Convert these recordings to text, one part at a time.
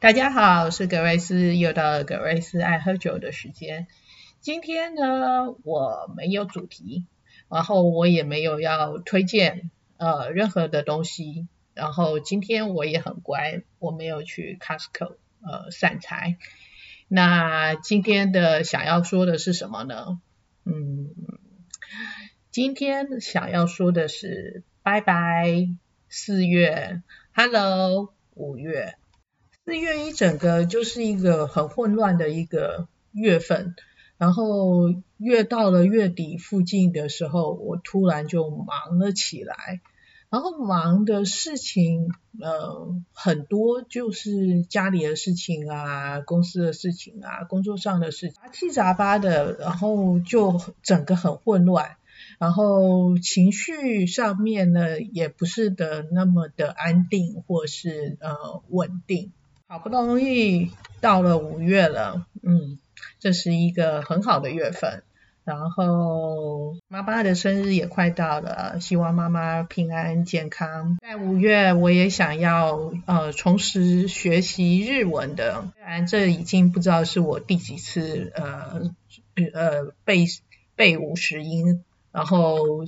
大家好，我是格瑞斯，又到了格瑞斯爱喝酒的时间。今天呢，我没有主题，然后我也没有要推荐任何的东西，然后今天我也很乖，我没有去 Costco 散财。那今天的想要说的是什么呢？今天想要说的是拜拜4月 ，Hello 5月。4月一整个就是一个很混乱的一个月份，然后越到了月底附近的时候，我突然就忙了起来，然后忙的事情很多，就是家里的事情啊，公司的事情啊，工作上的事情，杂七杂八的，然后就整个很混乱。然后情绪上面呢，也不是的那么的安定或是稳定。好不容易到了5月了，这是一个很好的月份。然后妈妈的生日也快到了，希望妈妈平安健康。在5月我也想要重拾学习日文的，虽然这已经不知道是我第几次背50音，然后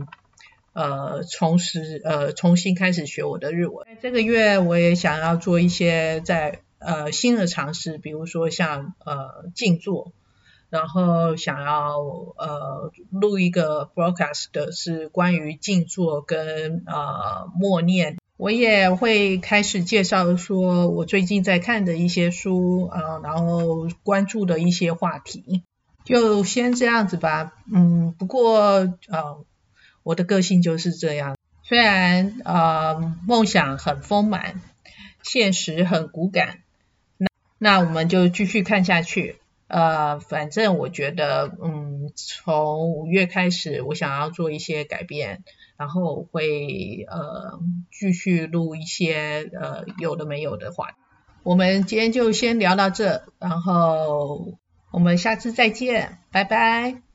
重新开始学我的日文。在这个月我也想要做一些新的尝试，比如说像静坐，然后想要录一个 broadcast 是关于静坐跟默念。我也会开始介绍说我最近在看的一些书，然后关注的一些话题。就先这样子吧。不过我的个性就是这样，虽然梦想很丰满，现实很骨感，那我们就继续看下去。反正我觉得从5月开始我想要做一些改变，然后我会继续录一些有的没有的话。我们今天就先聊到这，然后我们下次再见，拜拜。